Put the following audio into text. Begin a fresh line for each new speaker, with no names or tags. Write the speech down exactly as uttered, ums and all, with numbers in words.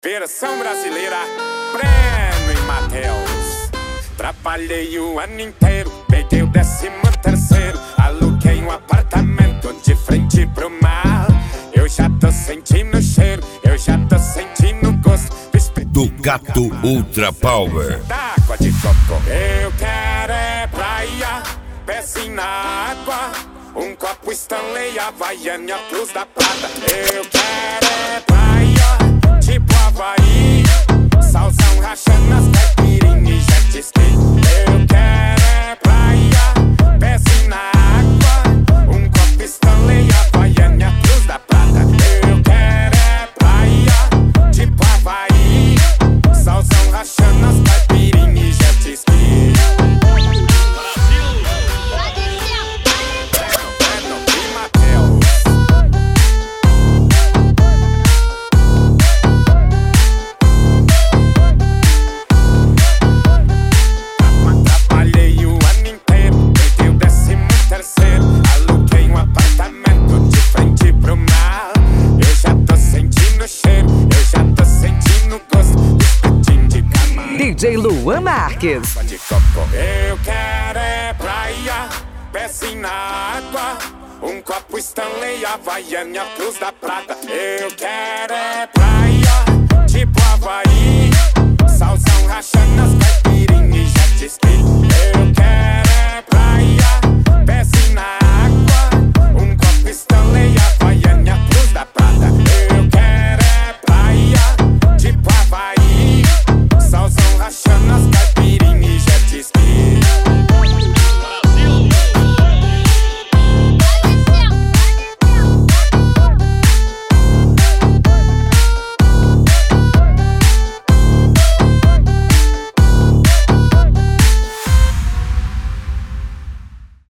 Versão brasileira, Breno e Matheus. Trabalhei o ano inteiro, peguei o décimo terceiro. Aluguei um apartamento de frente pro mar. Eu já tô sentindo o cheiro, eu já tô sentindo o gosto
do Gato Ultra Power.
Da água de coco. Eu quero é praia, pezinho na água, um copo Stanley, Havaiana, Cruz da Prata. Eu quero é praia, tipo Havaí, salzão rachando as caipirinhas e jet ski. Eu quero é praia, pezinho na água, um copo Stanley, Havaiana, Cruz da Prata. Eu quero é praia, tipo Havaí, salzão rachando as caipirinhas e jet ski.
D J Luan Marques.
Eu quero é praia, pezinho na água, um copo Stanley, Havaiana, Cruz da Prata. Eu quero é praia,